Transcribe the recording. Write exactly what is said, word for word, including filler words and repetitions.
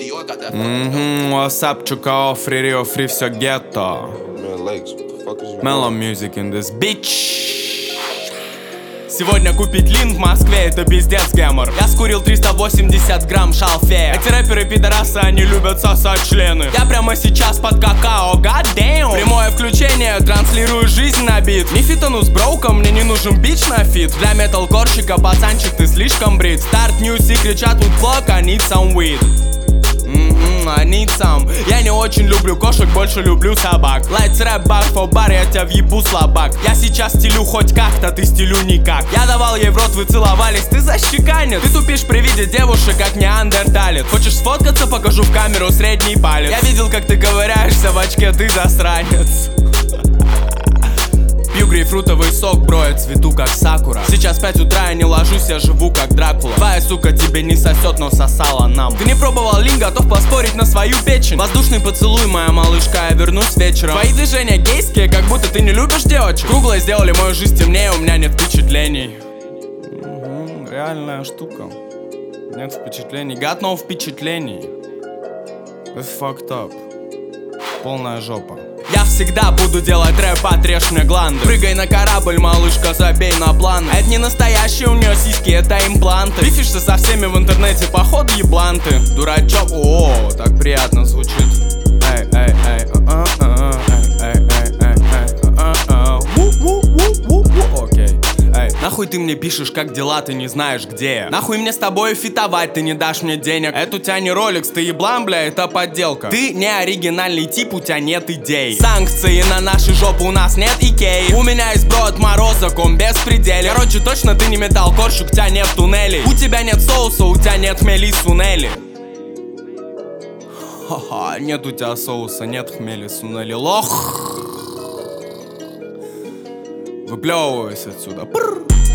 Ммм, WhatsApp, Чукао, Free Rio, Free, все гетто. Mellow music in this bitch. Сегодня купить лин в Москве, это пиздец гемор. Я скурил триста восемьдесят грамм шалфея. Эти рэперы пидорасы, они любят сосать члены. Я прямо сейчас под какао, god damn. Прямое включение, транслирую жизнь на бит. Не фитану с броуком, мне не нужен бич на фит. Для металкорщика, пацанчик, ты слишком брит. Start news и кричат with clock, I need some weed. Mm-hmm, I need some. Я не очень люблю кошек, больше люблю собак. Lights rap bar for bar, я тебя въебу, слабак. Я сейчас стелю хоть как-то, ты стелю никак. Я давал ей в рот, вы целовались, ты защеканец. Ты тупишь при виде девушек, как неандерталец. Хочешь сфоткаться, покажу в камеру средний палец. Я видел, как ты ковыряешься в очке, ты засранец. Пью грейпфрутовый сок, бро, я цвету как сакура. Сейчас пять утра, я не ложусь, я живу как Дракула. Твоя сука тебе не сосет, но сосала нам. Ты не пробовал лин, готов поспорить на свою печень. Воздушный поцелуй, моя малышка, я вернусь вечером. Твои движения гейские, как будто ты не любишь девочек. Круглые сделали мою жизнь темнее, у меня нет впечатлений. Угу, реальная штука. Нет впечатлений, got no впечатлений. It's fucked up. Полная жопа. Я всегда буду делать рэп, отрежь мне гланды. Прыгай на корабль, малышка, забей на планы. Это не настоящие у нее сиськи, это импланты. Бифишься со всеми в интернете, походу ебланты. Дурачок, о, так приятно звучит. Эй, эй, эй, а, а, эй, эй, эй, эй, а, а, окей. Эй, нахуй ты мне пишешь, как дела, ты не знаешь где я. Нахуй мне с тобой фитовать, ты не дашь мне денег. Это у тебя не роликс, ты еблан, бля, это подделка. Ты не оригинальный тип, у тебя нет идей. Санкции на наши жопы, у нас нет икеи. У меня есть бро от Морозок, он беспределен. Короче, точно ты не металкорщик, у тебя нет туннелей. У тебя нет соуса, у тебя нет хмели сунели. Ха-ха, нет у тебя соуса, нет хмели сунели. Лох. Выплевывайся отсюда. Пр.